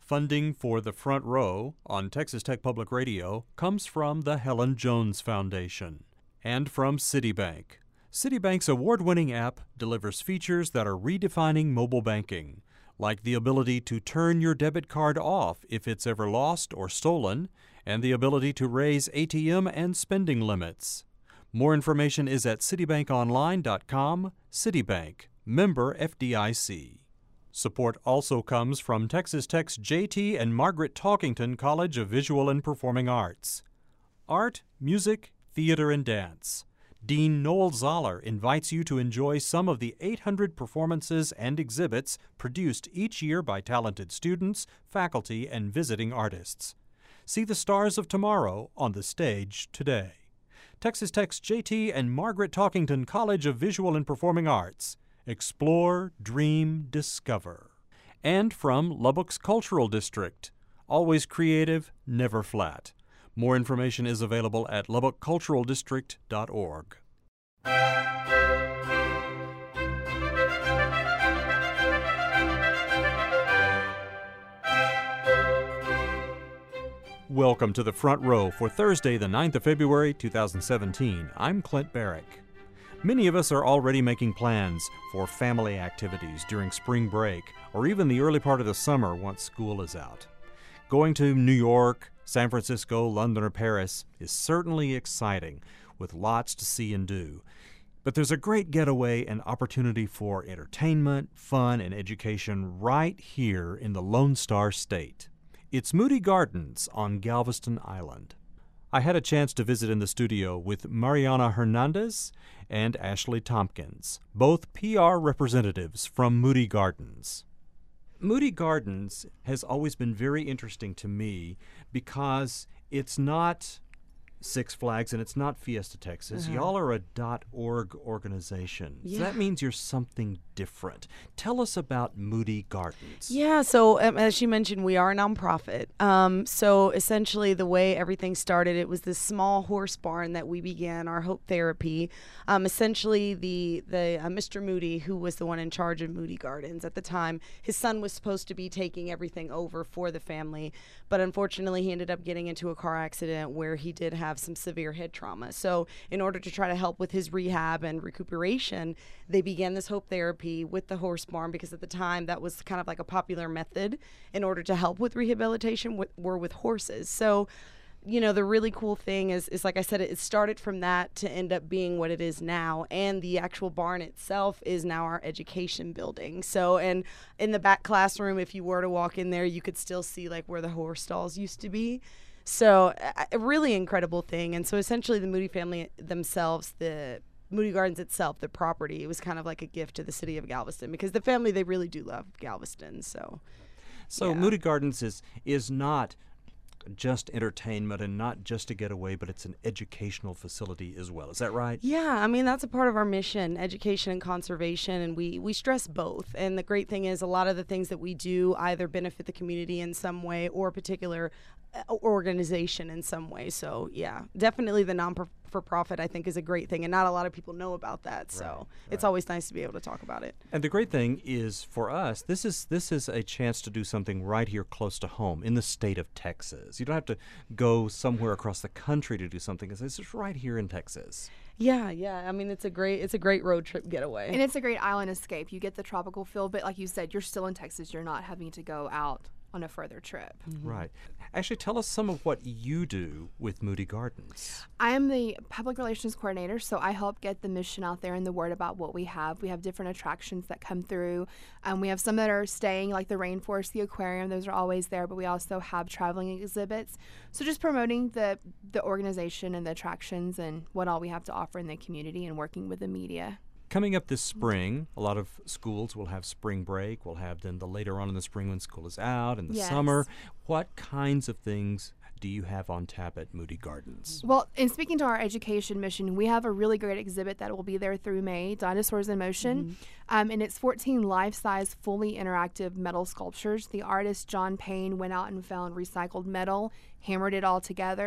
Funding for the Front Row on Texas Tech Public Radio comes from the Helen Jones Foundation and from Citibank. Citibank's award-winning app delivers features that are redefining mobile banking, like the ability to turn your debit card off if it's ever lost or stolen, and the ability to raise ATM and spending limits. More information is at citibankonline.com. Citibank, member FDIC. Support also comes from Texas Tech's J.T. and Margaret Talkington College of Visual and Performing Arts. Art, music, theater, and dance. Dean Noel Zoller invites you to enjoy some of the 800 performances and exhibits produced each year by talented students, faculty, and visiting artists. See the stars of tomorrow on the stage today. Texas Tech's J.T. and Margaret Talkington College of Visual and Performing Arts. Explore, dream, discover. And from Lubbock's Cultural District. Always creative, never flat. More information is available at lubbockculturaldistrict.org. Welcome to the Front Row for Thursday, the 9th of February, 2017. I'm Clint Barrick. Many of us are already making plans for family activities during spring break or even the early part of the summer once school is out. Going to New York, San Francisco, London, or Paris is certainly exciting with lots to see and do. But there's a great getaway and opportunity for entertainment, fun, and education right here in the Lone Star State. It's Moody Gardens on Galveston Island. I had a chance to visit in the studio with Mariana Hernandez and Ashley Tompkins, both PR representatives from Moody Gardens. Moody Gardens has always been very interesting to me because it's not Six Flags and it's not Fiesta Texas. Y'all are a .org organization. Yeah. So that means you're something different. Tell us about Moody Gardens. Yeah, so as you mentioned, we are a nonprofit. So essentially the way everything started, it was this small horse barn that we began our Hope Therapy. Essentially the Mr. Moody, who was the one in charge of Moody Gardens at the time, his son was supposed to be taking everything over for the family, but unfortunately he ended up getting into a car accident where he did have some severe head trauma. So in order to try to help with his rehab and recuperation, they began this Hope Therapy with the horse barn because at the time that was kind of like a popular method in order to help with rehabilitation were with horses. So, you know, the really cool thing is like I said, it started from that to end up being what it is now. And the actual barn itself is now our education building. So, and in the back classroom, if you were to walk in there, you could still see like where the horse stalls used to be. So a really incredible thing. And so essentially the Moody family themselves, the Moody Gardens itself, the property, it was kind of like a gift to the city of Galveston because the family, they really do love Galveston. So yeah. Moody Gardens is not just entertainment and not just a getaway, but it's an educational facility as well. Is that right? Yeah, I mean, that's a part of our mission, education and conservation, and we stress both. And the great thing is a lot of the things that we do either benefit the community in some way or a particular organization in some way. So, yeah, definitely the non-for-profit, I think, is a great thing, and not a lot of people know about that. So it's always nice to be able to talk about it. And the great thing is, for us, this is a chance to do something right here close to home in the state of Texas. You don't have to go somewhere across the country to do something. It's just right here in Texas. Yeah. I mean, it's a great road trip getaway. And it's a great island escape. You get the tropical feel, but like you said, you're still in Texas. You're not having to go out on a further trip. Mm-hmm. Right. Actually, tell us some of what you do with Moody Gardens. I am the public relations coordinator, so I help get the mission out there and the word about what we have. We have different attractions that come through. We have some that are staying, like the rainforest, the aquarium. Those are always there, but we also have traveling exhibits. So just promoting the organization and the attractions and what all we have to offer in the community and working with the media. Coming up this spring, a lot of schools will have spring break. We'll have then the later on in the spring when school is out, in the summer. What kinds of things do you have on tap at Moody Gardens? Well, in speaking to our education mission, we have a really great exhibit that will be there through May, Dinosaurs in Motion. And it's 14 life-size, fully interactive metal sculptures. The artist John Payne went out and found recycled metal, hammered it all together.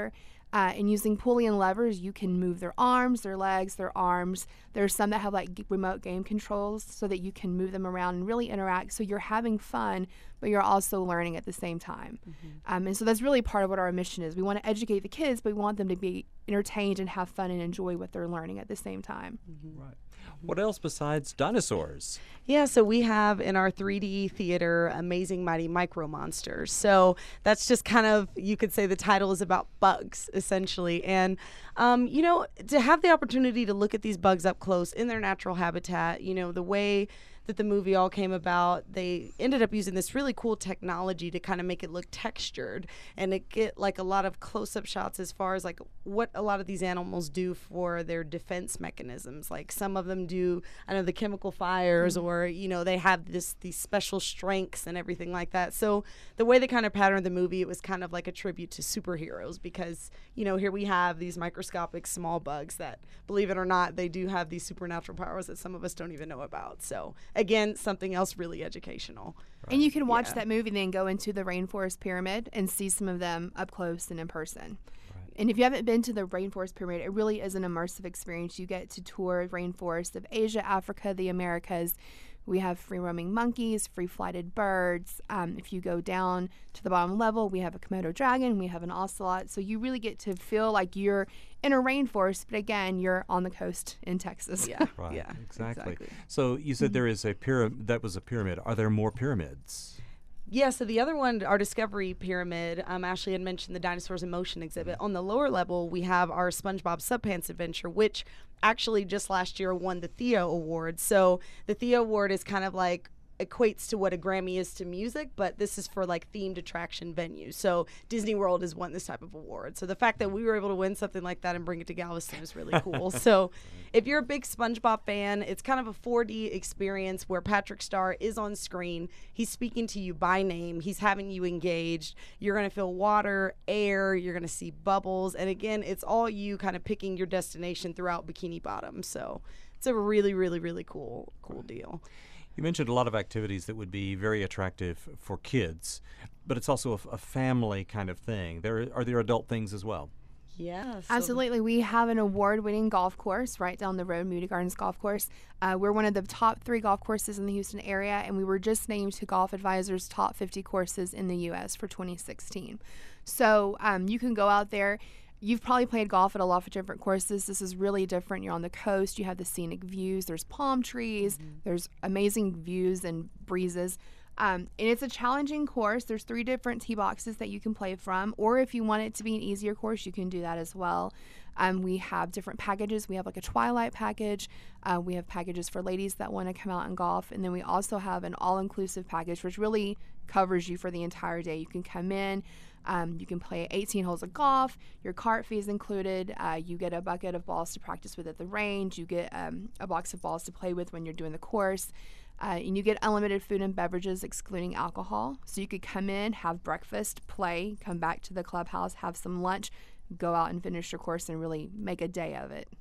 And using pulley and levers, you can move their arms, their legs, their arms. There's some that have like remote game controls so that you can move them around and really interact. So you're having fun, but you're also learning at the same time. And so that's really part of what our mission is. We want to educate the kids, but we want them to be entertained and have fun and enjoy what they're learning at the same time. Right. What else besides dinosaurs? Yeah, so we have in our 3D theater Amazing Mighty Micro Monsters. So that's just kind of, you could say the title is about bugs, essentially. And, you know, to have the opportunity to look at these bugs up close in their natural habitat, you know, the way that the movie all came about, they ended up using this really cool technology to kind of make it look textured and to get like a lot of close-up shots as far as like what a lot of these animals do for their defense mechanisms. Like some of them do, I know, the chemical fires, or, you know, they have these special strengths and everything like that. So the way they kind of patterned the movie, it was kind of like a tribute to superheroes because, you know, here we have these microscopic small bugs that, believe it or not, they do have these supernatural powers that some of us don't even know about. So again, something else really educational. Right. And you can watch that movie and then go into the Rainforest Pyramid and see some of them up close and in person. Right. And if you haven't been to the Rainforest Pyramid, it really is an immersive experience. You get to tour rainforests of Asia, Africa, the Americas. We have free-roaming monkeys, free-flighted birds. If you go down to the bottom level, we have a Komodo dragon, we have an ocelot. So you really get to feel like you're in a rainforest, but again, you're on the coast in Texas. Yeah, right. Yeah, Exactly. So you said there is a pyramid. That was a pyramid. Are there more pyramids? Yeah, so the other one, our Discovery Pyramid, Ashley had mentioned the Dinosaurs in Motion exhibit. On the lower level, we have our SpongeBob SubPants adventure, which actually just last year won the Theo Award. So the Theo Award is kind of like equates to what a Grammy is to music, but this is for like themed attraction venues. So Disney World has won this type of award. So the fact that we were able to win something like that and bring it to Galveston is really cool. So if you're a big SpongeBob fan, it's kind of a 4D experience where Patrick Star is on screen. He's speaking to you by name. He's having you engaged. You're going to feel water, air, you're going to see bubbles. And again, it's all you kind of picking your destination throughout Bikini Bottom. So it's a really, really, really cool deal. You mentioned a lot of activities that would be very attractive for kids, but it's also a family kind of thing. Are there adult things as well? Yeah. Absolutely. We have an award-winning golf course right down the road, Moody Gardens Golf Course. We're one of the top 3 golf courses in the Houston area, and we were just named to Golf Advisor's top 50 courses in the U.S. for 2016. So you can go out there. You've probably played golf at a lot of different courses. This is really different. You're on the coast. You have the scenic views. There's palm trees. There's amazing views and breezes. And it's a challenging course. There's 3 different tee boxes that you can play from. Or if you want it to be an easier course, you can do that as well. We have different packages. We have like a twilight package. We have packages for ladies that want to come out and golf. And then we also have an all-inclusive package, which really covers you for the entire day. You can come in. You can play 18 holes of golf. Your cart fee is included. You get a bucket of balls to practice with at the range. You get a box of balls to play with when you're doing the course. And you get unlimited food and beverages excluding alcohol. So you could come in, have breakfast, play, come back to the clubhouse, have some lunch, go out and finish your course and really make a day of it.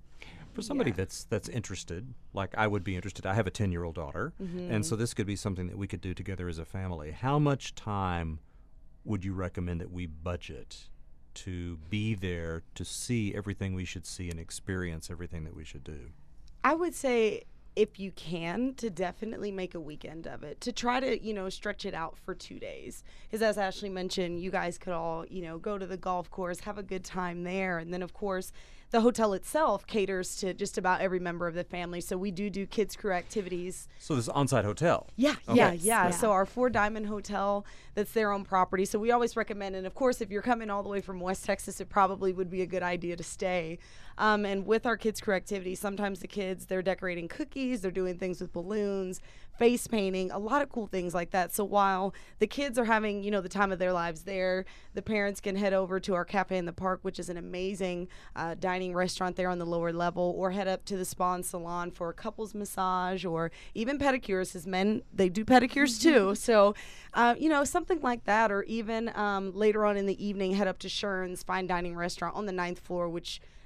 For somebody that's interested, like I would be interested, I have a 10-year-old daughter, and so this could be something that we could do together as a family. How much time would you recommend that we budget to be there to see everything we should see and experience everything that we should do? I would say if you can, to definitely make a weekend of it, to try to, you know, stretch it out for 2 days. Because as Ashley mentioned, you guys could all, you know, go to the golf course, have a good time there. And then, of course, the hotel itself caters to just about every member of the family. So we do kids crew activities. So this is on-site hotel? Yeah, okay. yeah. So our 4 Diamond Hotel, that's their own property. So we always recommend, and of course, if you're coming all the way from West Texas, it probably would be a good idea to stay. And with our kids crew activities, sometimes the kids, they're decorating cookies, they're doing things with balloons, face painting, a lot of cool things like that. So while the kids are having, you know, the time of their lives there, the parents can head over to our Cafe in the Park, which is an amazing dining restaurant there on the lower level, or head up to the spa and salon for a couples massage or even pedicures, as men, they do pedicures too. So, you know, something like that, or even later on in the evening, head up to Shern's Fine Dining Restaurant on the 9th floor, which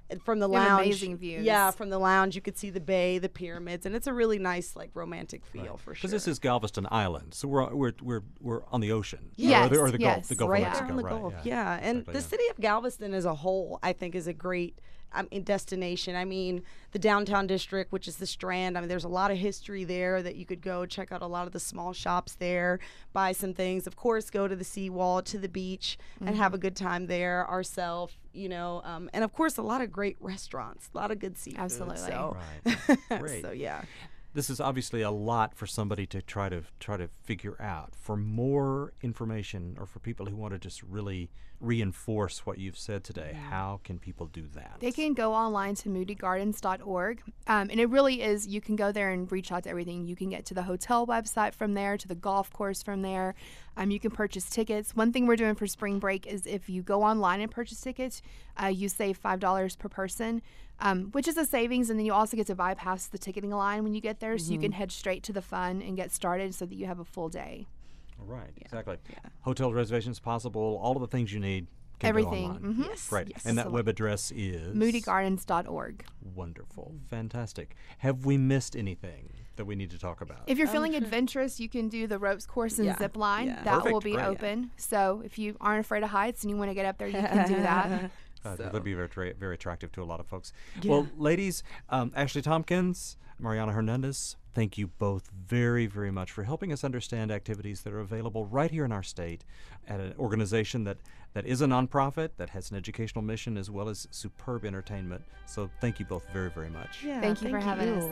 And from the You have lounge, amazing views. yeah, from the lounge you could see the bay, the pyramids, and it's a really nice, like, romantic feel Right. for sure. Because this is Galveston Island, so we're on the ocean. Yes, or the yes. Gulf right of Mexico. there on the right, Gulf. Yeah, and exactly, the yeah. city of Galveston as a whole, I think, is a great destination. I mean, the downtown district, which is the Strand. I mean, there's a lot of history there that you could go check out. A lot of the small shops there, buy some things. Of course, go to the seawall, to the beach, and have a good time there ourselves. You know, and of course, a lot of great restaurants, a lot of good seafood. Absolutely. So, Right. Great. so yeah. This is obviously a lot for somebody to try to figure out. For more information, or for people who want to just really reinforce what you've said today, how can people do that? They can go online to moodygardens.org. And it really is, you can go there and reach out to everything. You can get to the hotel website from there, to the golf course from there. You can purchase tickets. One thing we're doing for spring break is if you go online and purchase tickets, you save $5 per person, which is a savings. And then you also get to bypass the ticketing line when you get there. So you can head straight to the fun and get started so that you have a full day. Right, exactly. Hotel reservations possible, all of the things you need can Everything. go online. Mhm. Yes. Right, Yes. and that web address is? moodygardens.org. Wonderful, fantastic. Have we missed anything that we need to talk about? If you're feeling adventurous, you can do the ropes course and Yeah. zip line. Yeah. That will Perfect. be Great. open. So if you aren't afraid of heights and you want to get up there, you can do that. That would be very attractive to a lot of folks. Well, ladies, Ashley Tompkins, Mariana Hernandez, thank you both very, very much for helping us understand activities that are available right here in our state at an organization that is a nonprofit, that has an educational mission as well as superb entertainment. So thank you both very, very much. Yeah, Thank you for having us.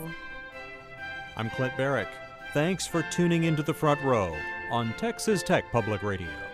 I'm Clint Barrick. Thanks for tuning into The Front Row on Texas Tech Public Radio.